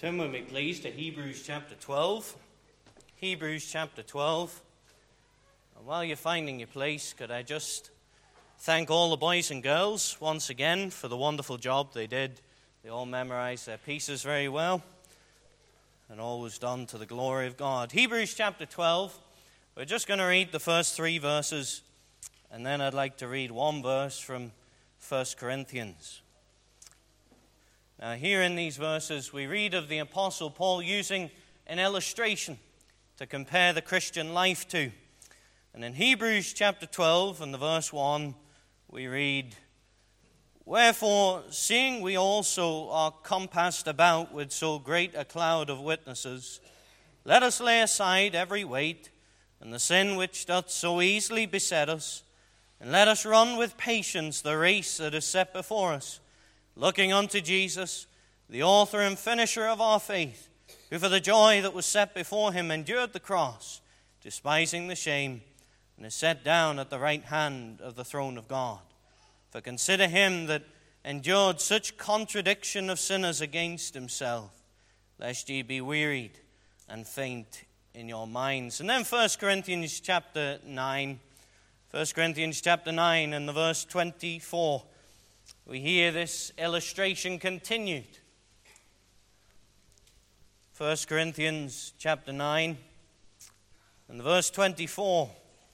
Turn with me, please, to Hebrews chapter 12. Hebrews chapter 12. And while you're finding your place, could I just thank all the boys and girls once again for the wonderful job they did. They all memorized their pieces very well, and all was done to the glory of God. Hebrews chapter 12. We're just going to read the first 3 verses, and then I'd like to read one verse from 1 Corinthians. Now, here in these verses, we read of the Apostle Paul using an illustration to compare the Christian life to. And in Hebrews chapter 12 and the verse 1, we read, "Wherefore, seeing we also are compassed about with so great a cloud of witnesses, let us lay aside every weight and the sin which doth so easily beset us, and let us run with patience the race that is set before us, looking unto Jesus, the author and finisher of our faith, who for the joy that was set before him endured the cross, despising the shame, and is set down at the right hand of the throne of God. For consider him that endured such contradiction of sinners against himself, lest ye be wearied and faint in your minds." And then 1 Corinthians chapter 9. 1 Corinthians chapter 9 and the verse 24. We hear this illustration continued. 1 Corinthians chapter 9 and the verse 24.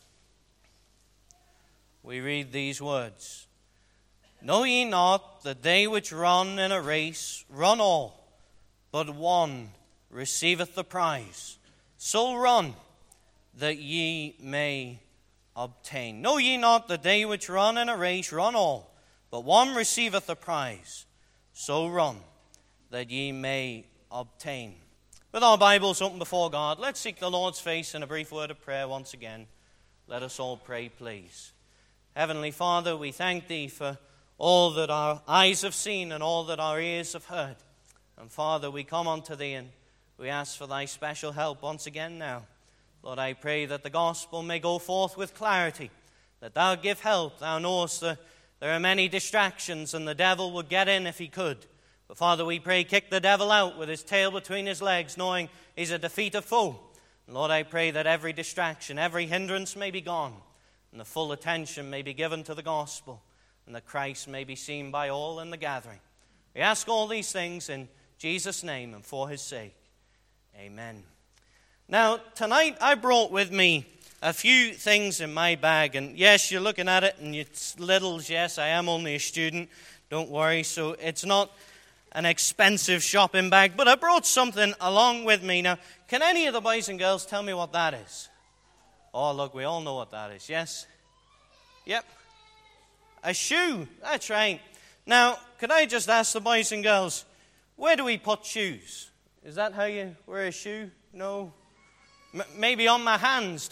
We read these words. "Know ye not that they which run in a race run all, but one receiveth the prize? So run, that ye may obtain. Know ye not that they which run in a race run all, but one receiveth the prize? So run, that ye may obtain." With our Bibles open before God, let's seek the Lord's face in a brief word of prayer once again. Let us all pray, please. Heavenly Father, we thank Thee for all that our eyes have seen and all that our ears have heard. And Father, we come unto Thee and we ask for Thy special help once again now. Lord, I pray that the gospel may go forth with clarity, that Thou give help. Thou knowest that there are many distractions and the devil would get in if he could. But Father, we pray, kick the devil out with his tail between his legs, knowing he's a defeated foe. And Lord, I pray that every distraction, every hindrance may be gone, and the full attention may be given to the gospel, and that Christ may be seen by all in the gathering. We ask all these things in Jesus' name and for His sake. Amen. Now, tonight I brought with me a few things in my bag, and yes, you're looking at it, and it's littles. Yes, I am only a student. Don't worry. So it's not an expensive shopping bag, but I brought something along with me. Now, can any of the boys and girls tell me what that is? Oh, look, we all know what that is. Yes? Yep. A shoe. That's right. Now, could I just ask the boys and girls, where do we put shoes? Is that how you wear a shoe? No? Maybe on my hands.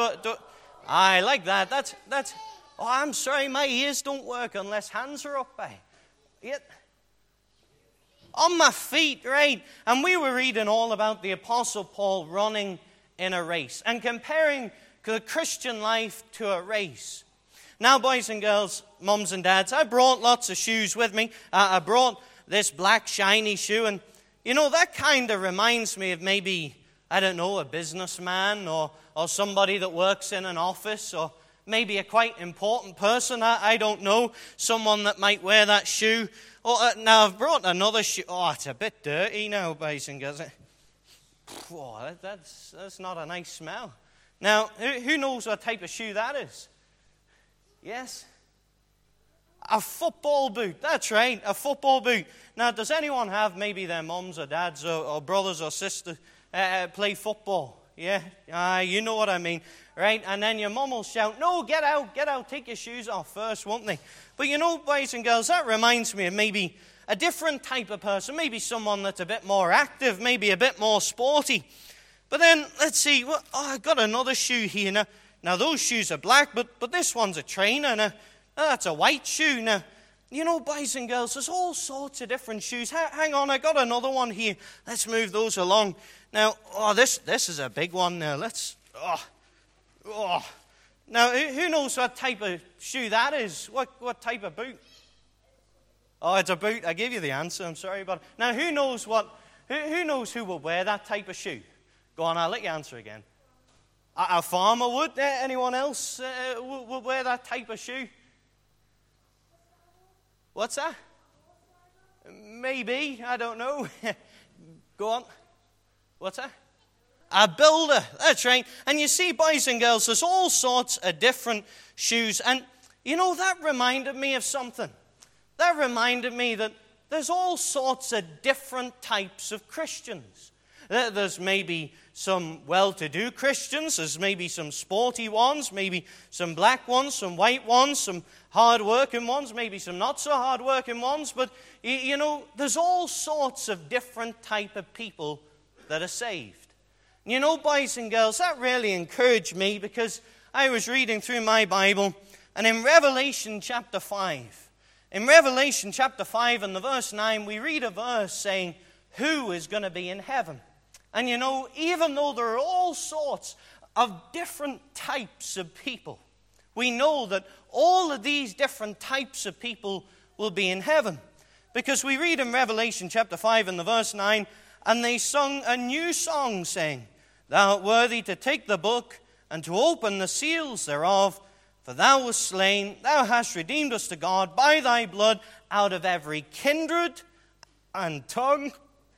I like that. That's. Oh, I'm sorry, my ears don't work unless hands are up by. Yet. On my feet, right? And we were reading all about the Apostle Paul running in a race and comparing the Christian life to a race. Now, boys and girls, mums and dads, I brought lots of shoes with me. I brought this black shiny shoe, and you know, that kind of reminds me of maybe, I don't know, a businessman or somebody that works in an office, or maybe a quite important person, I don't know, someone that might wear that shoe. Now, I've brought another shoe. Oh, it's a bit dirty now, boys and girls. Oh, that's not a nice smell. Now, who knows what type of shoe that is? Yes? A football boot. That's right, a football boot. Now, does anyone have maybe their mums or dads or brothers or sisters play football? Yeah? You know what I mean, right? And then your mum will shout, "No, get out, take your shoes off first," won't they? But you know, boys and girls, that reminds me of maybe a different type of person, maybe someone that's a bit more active, maybe a bit more sporty. But then, let's see, I've got another shoe here. Now those shoes are black, but this one's a trainer. Now, that's a white shoe. Now, you know, boys and girls, there's all sorts of different shoes. Hang on, I got another one here. Let's move those along. Now, this is a big one now. Now, who knows what type of shoe that is? What type of boot? Oh, it's a boot. I gave you the answer. I'm sorry about it. Now, who knows what Who knows who will wear that type of shoe? Go on, I'll let you answer again. A farmer would? Anyone else would wear that type of shoe? What's that? Maybe, I don't know. Go on. What's that? A builder, that's right. And you see, boys and girls, there's all sorts of different shoes. And, that reminded me of something. That reminded me that there's all sorts of different types of Christians. There's maybe some well-to-do Christians. There's maybe some sporty ones, maybe some black ones, some white ones, some hard-working ones, maybe some not-so-hard-working ones. But, there's all sorts of different type of people that are saved. Boys and girls, that really encouraged me because I was reading through my Bible, and in Revelation chapter 5, and the verse 9, we read a verse saying, who is going to be in heaven? And even though there are all sorts of different types of people, we know that all of these different types of people will be in heaven. Because we read in Revelation chapter 5 and the verse 9, and they sung a new song saying, thou art worthy to take the book and to open the seals thereof, for thou wast slain, thou hast redeemed us to God by thy blood out of every kindred and tongue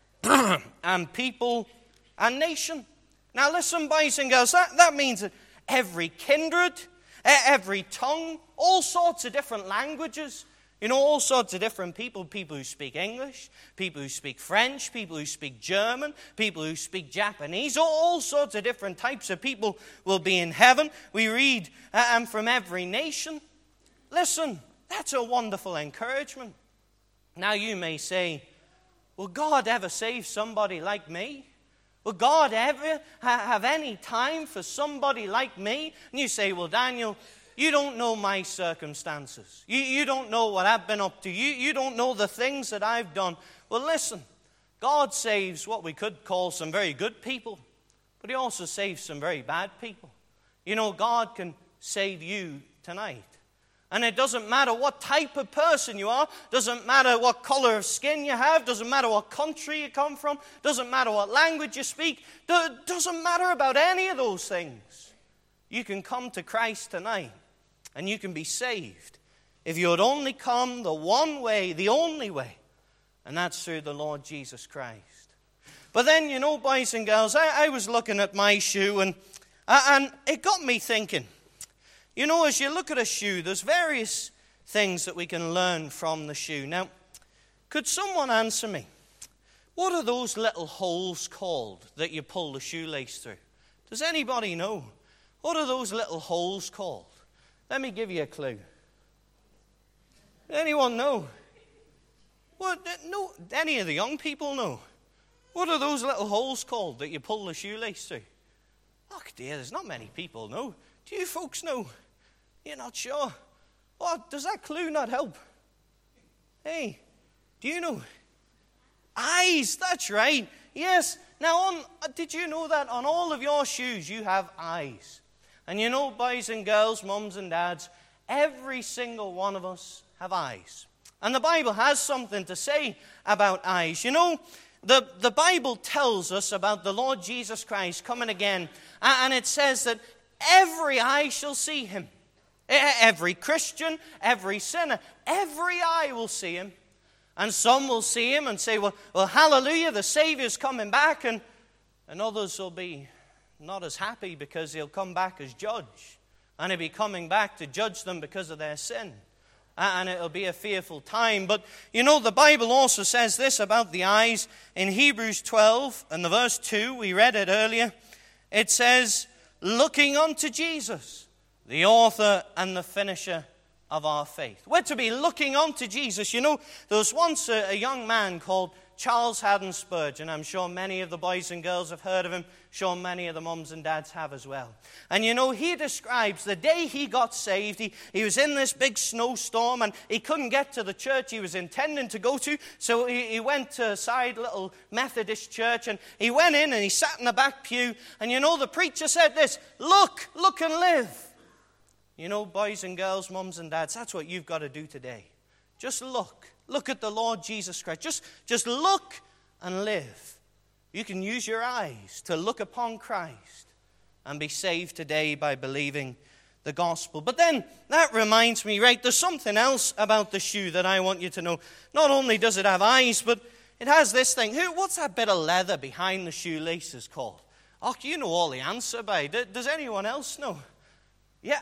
and people and nation. Now listen, boys and girls, that means that every kindred, every tongue, all sorts of different languages, all sorts of different people who speak English, people who speak French, people who speak German, people who speak Japanese, all sorts of different types of people will be in heaven. We read, and from every nation. Listen, that's a wonderful encouragement. Now you may say, will God ever save somebody like me? Will God ever have any time for somebody like me? And you say, well, Daniel, you don't know my circumstances. You don't know what I've been up to. You don't know the things that I've done. Well, listen, God saves what we could call some very good people, but he also saves some very bad people. God can save you tonight. And it doesn't matter what type of person you are, doesn't matter what color of skin you have, doesn't matter what country you come from, doesn't matter what language you speak, doesn't matter about any of those things. You can come to Christ tonight and you can be saved if you would only come the one way, the only way, and that's through the Lord Jesus Christ. But then, boys and girls, I was looking at my shoe and it got me thinking. As you look at a shoe, there's various things that we can learn from the shoe. Now, could someone answer me? What are those little holes called that you pull the shoelace through? Does anybody know? What are those little holes called? Let me give you a clue. Anyone know? What? No, any of the young people know? What are those little holes called that you pull the shoelace through? Oh dear, there's not many people know. Do you folks know? You're not sure? Oh, does that clue not help? Hey, do you know? Eyes, that's right. Yes. Now, did you know that on all of your shoes you have eyes? And boys and girls, mums and dads, every single one of us have eyes. And the Bible has something to say about eyes. The Bible tells us about the Lord Jesus Christ coming again. And it says that every eye shall see him. Every Christian, every sinner, every eye will see him. And some will see him and say, well, hallelujah, the Savior's coming back. And others will be not as happy because he'll come back as judge. And he'll be coming back to judge them because of their sin. And it'll be a fearful time. But, the Bible also says this about the eyes. In Hebrews 12 and the verse 2, we read it earlier. It says, looking unto Jesus, the author and the finisher of our faith. We're to be looking unto Jesus. There was once a young man called Charles Haddon Spurgeon. I'm sure many of the boys and girls have heard of him. Sure many of the mums and dads have as well. And he describes the day he got saved. He was in this big snowstorm and he couldn't get to the church he was intending to go to. So he went to a side little Methodist church and he went in and he sat in the back pew. And the preacher said this, look and live. Boys and girls, mums and dads, that's what you've got to do today. Just look. Look at the Lord Jesus Christ. Just look and live. You can use your eyes to look upon Christ and be saved today by believing the gospel. But then that reminds me, right, there's something else about the shoe that I want you to know. Not only does it have eyes, but it has this thing. What's that bit of leather behind the shoelaces called? Oh, you know all the answer by. Does anyone else know? Yeah.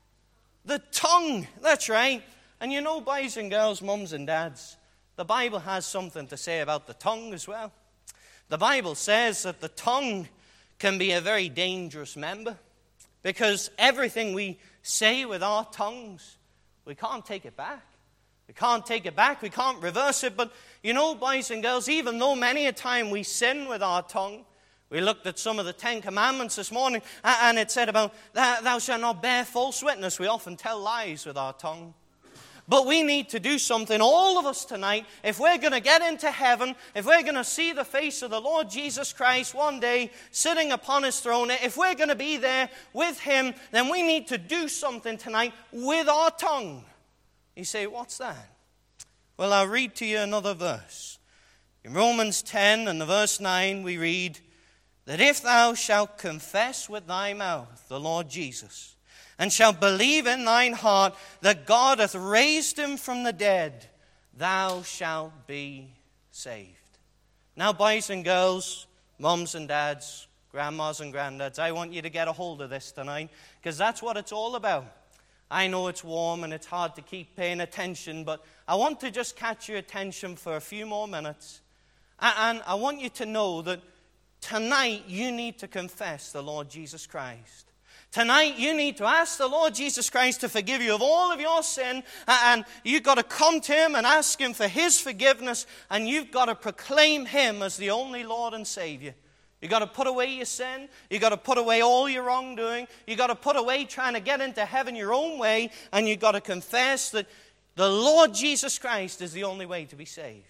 The tongue. That's right. And you know, boys and girls, mums and dads, the Bible has something to say about the tongue as well. The Bible says that the tongue can be a very dangerous member, because everything we say with our tongues, we can't take it back. We can't take it back. We can't reverse it. But you know, boys and girls, even though many a time we sin with our tongue, we looked at some of the 10 Commandments this morning, and it said about, thou shalt not bear false witness. We often tell lies with our tongue. But we need to do something, all of us tonight, if we're going to get into heaven, if we're going to see the face of the Lord Jesus Christ one day sitting upon his throne, if we're going to be there with him, then we need to do something tonight with our tongue. You say, what's that? Well, I'll read to you another verse. In Romans 10 and the verse 9, we read that if thou shalt confess with thy mouth the Lord Jesus, and shalt believe in thine heart that God hath raised him from the dead, thou shalt be saved. Now, boys and girls, mums and dads, grandmas and granddads, I want you to get a hold of this tonight, because that's what it's all about. I know it's warm and it's hard to keep paying attention, but I want to just catch your attention for a few more minutes. And I want you to know that tonight you need to confess the Lord Jesus Christ. Tonight, you need to ask the Lord Jesus Christ to forgive you of all of your sin, and you've got to come to him and ask him for his forgiveness, and you've got to proclaim him as the only Lord and Savior. You've got to put away your sin. You've got to put away all your wrongdoing. You've got to put away trying to get into heaven your own way, and you've got to confess that the Lord Jesus Christ is the only way to be saved.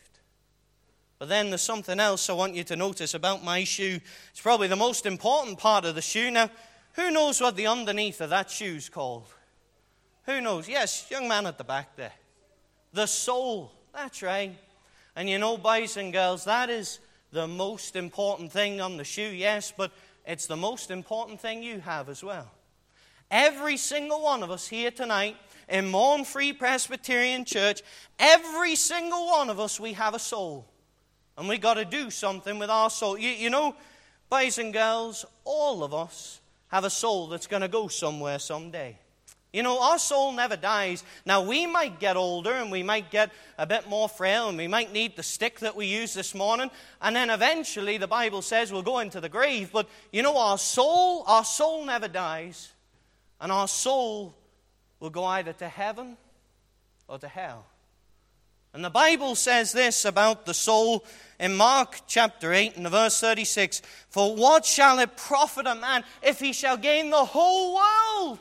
But then there's something else I want you to notice about my shoe. It's probably the most important part of the shoe. Now, who knows what the underneath of that shoe's called? Who knows? Yes, young man at the back there. The sole. That's right. And you know, boys and girls, that is the most important thing on the shoe, yes, but it's the most important thing you have as well. Every single one of us here tonight in Mourne Free Presbyterian Church, every single one of us, we have a soul. And we got to do something with our soul. You know, boys and girls, all of us have a soul that's going to go somewhere someday. You know, our soul never dies. Now, we might get older and we might get a bit more frail and we might need the stick that we used this morning. And then eventually, the Bible says we'll go into the grave. But, you know, our soul never dies. And our soul will go either to heaven or to hell. And the Bible says this about the soul in Mark chapter 8 and the verse 36. For what shall it profit a man if he shall gain the whole world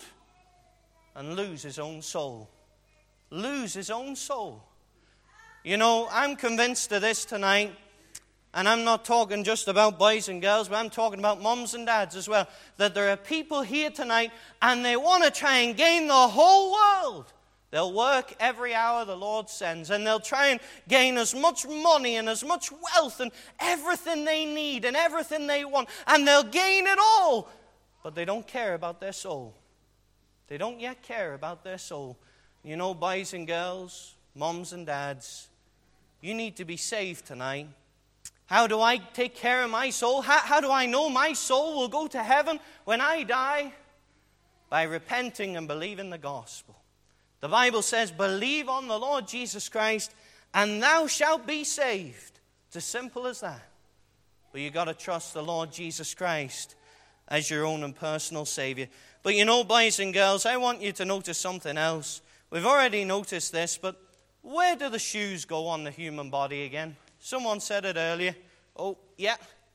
and lose his own soul? Lose his own soul. You know, I'm convinced of this tonight. And I'm not talking just about boys and girls, but I'm talking about mums and dads as well. That there are people here tonight and they want to try and gain the whole world. They'll work every hour the Lord sends, and they'll try and gain as much money and as much wealth and everything they need and everything they want, and they'll gain it all, but they don't care about their soul. They don't yet care about their soul. You know, boys and girls, moms and dads, you need to be saved tonight. How do I take care of my soul? How do I know my soul will go to heaven when I die? By repenting and believing the gospel. The Bible says, believe on the Lord Jesus Christ, and thou shalt be saved. It's as simple as that. But you've got to trust the Lord Jesus Christ as your own and personal Savior. But you know, boys and girls, I want you to notice something else. We've already noticed this, but where do the shoes go on the human body again? Someone said it earlier. Oh, yeah.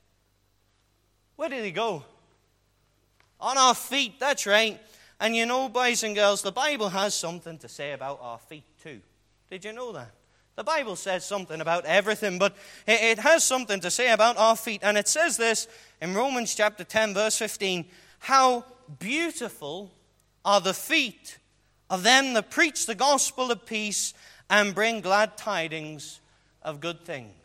Where do they go? On our feet, that's right. And you know, boys and girls, the Bible has something to say about our feet too. Did you know that? The Bible says something about everything, but it has something to say about our feet. And it says this in Romans chapter 10, verse 15. How beautiful are the feet of them that preach the gospel of peace and bring glad tidings of good things.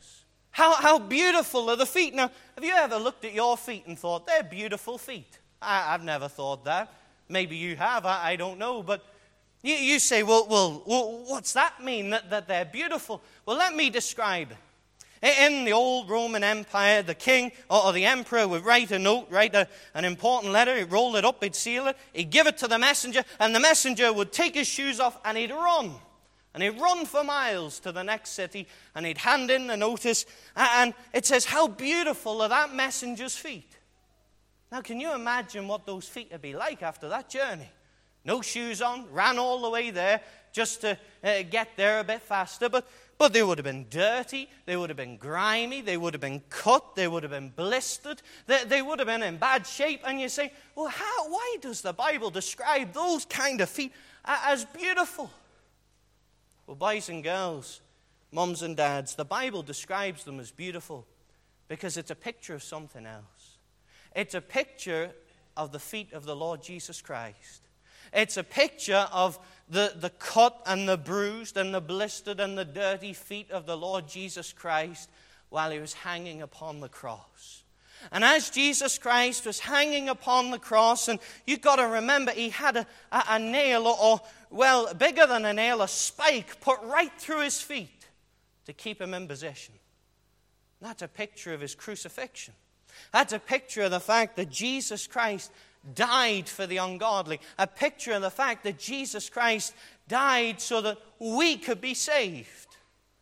How beautiful are the feet. Now, have you ever looked at your feet and thought, they're beautiful feet? I've never thought that. Maybe you have, I don't know. But you say, well, what's that mean, that they're beautiful? Well, let me describe it. In the old Roman Empire, the king or the emperor would write a note, an important letter, he'd roll it up, he'd seal it, he'd give it to the messenger, and the messenger would take his shoes off and he'd run. And he'd run for miles to the next city, and he'd hand in the notice, and it says, how beautiful are that messenger's feet. Now, can you imagine what those feet would be like after that journey? No shoes on, ran all the way there just to get there a bit faster, but they would have been dirty, they would have been grimy, they would have been cut, they would have been blistered, they would have been in bad shape, and you say, well, why does the Bible describe those kind of feet as beautiful? Well, boys and girls, mums and dads, the Bible describes them as beautiful because it's a picture of something else. It's a picture of the feet of the Lord Jesus Christ. It's a picture of the cut and the bruised and the blistered and the dirty feet of the Lord Jesus Christ while he was hanging upon the cross. And as Jesus Christ was hanging upon the cross, and you've got to remember, he had a nail, or bigger than a nail, a spike put right through his feet to keep him in position. That's a picture of his crucifixion. That's a picture of the fact that Jesus Christ died for the ungodly. A picture of the fact that Jesus Christ died so that we could be saved.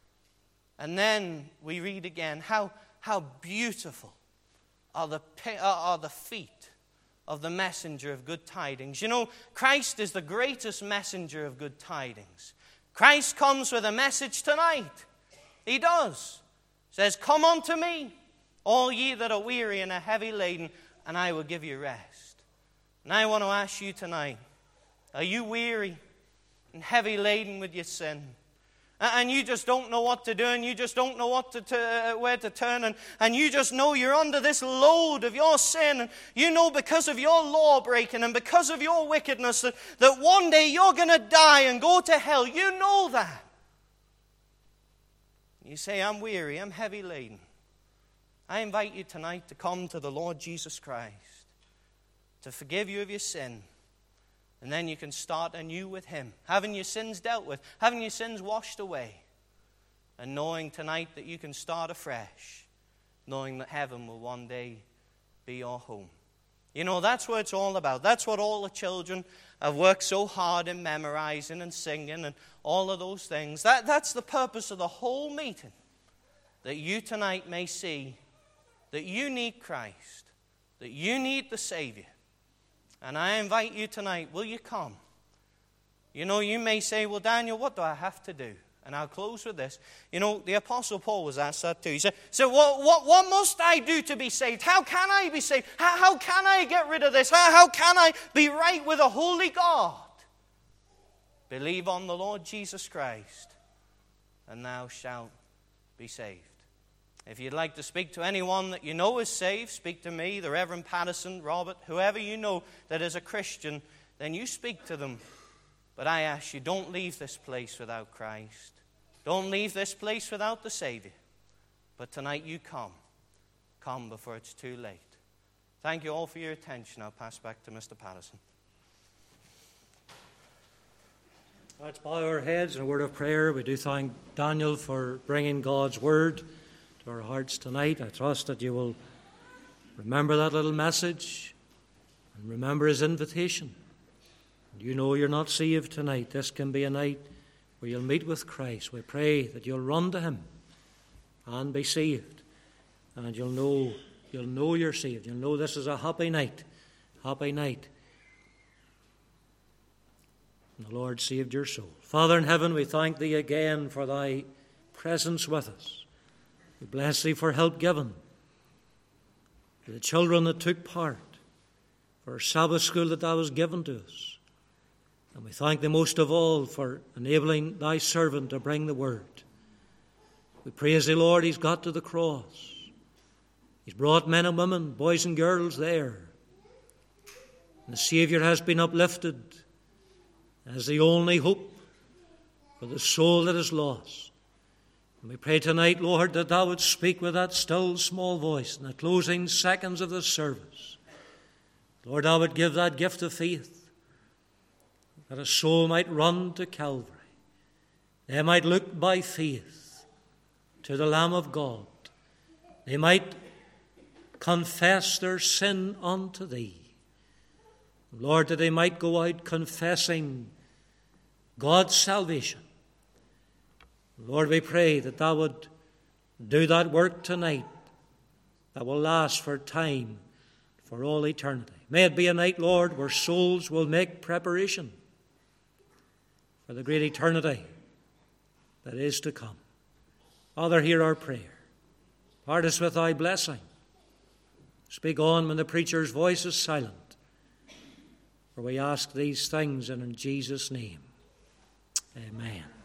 And then we read again, how beautiful are the feet of the messenger of good tidings. You know, Christ is the greatest messenger of good tidings. Christ comes with a message tonight. He does. Says, come unto me, all ye that are weary and are heavy laden, and I will give you rest. And I want to ask you tonight, are you weary and heavy laden with your sin? And you just don't know what to do, and you just don't know where to turn, and you just know you're under this load of your sin, and you know because of your law breaking and because of your wickedness that one day you're going to die and go to hell. You know that. You say, I'm weary, I'm heavy laden. I invite you tonight to come to the Lord Jesus Christ to forgive you of your sin. And then you can start anew with him, having your sins dealt with, having your sins washed away, and knowing tonight that you can start afresh, knowing that heaven will one day be your home. You know, that's what it's all about. That's what all the children have worked so hard in memorizing and singing and all of those things. That's the purpose of the whole meeting, that you tonight may see that you need Christ, that you need the Savior. And I invite you tonight, will you come? You know, you may say, well, Daniel, what do I have to do? And I'll close with this. You know, the Apostle Paul was asked that too. He said, so what must I do to be saved? How can I be saved? How can I get rid of this? How can I be right with a holy God? Believe on the Lord Jesus Christ, and thou shalt be saved. If you'd like to speak to anyone that you know is saved, speak to me, the Reverend Patterson, Robert, whoever you know that is a Christian, then you speak to them. But I ask you, don't leave this place without Christ. Don't leave this place without the Savior. But tonight you come. Come before it's too late. Thank you all for your attention. I'll pass back to Mr. Patterson. Let's bow our heads in a word of prayer. We do thank Daniel for bringing God's word to our hearts tonight. I trust that you will remember that little message and remember his invitation. You know you're not saved tonight. This can be a night where you'll meet with Christ. We pray that you'll run to him and be saved. And you'll know you're saved. You'll know this is a happy night. Happy night. And the Lord saved your soul. Father in heaven, we thank thee again for thy presence with us. We bless thee for help given to the children that took part, for our Sabbath school that thou hast given to us. And we thank thee most of all for enabling thy servant to bring the word. We praise thee, Lord, he's got to the cross. He's brought men and women, boys and girls there. And the Savior has been uplifted as the only hope for the soul that is lost. And we pray tonight, Lord, that thou would speak with that still small voice in the closing seconds of the service. Lord, thou would give that gift of faith, that a soul might run to Calvary. They might look by faith to the Lamb of God. They might confess their sin unto thee. Lord, that they might go out confessing God's salvation. Lord, we pray that thou would do that work tonight that will last for time, for all eternity. May it be a night, Lord, where souls will make preparation for the great eternity that is to come. Father, hear our prayer. Part us with thy blessing. Speak on when the preacher's voice is silent. For we ask these things in Jesus' name. Amen.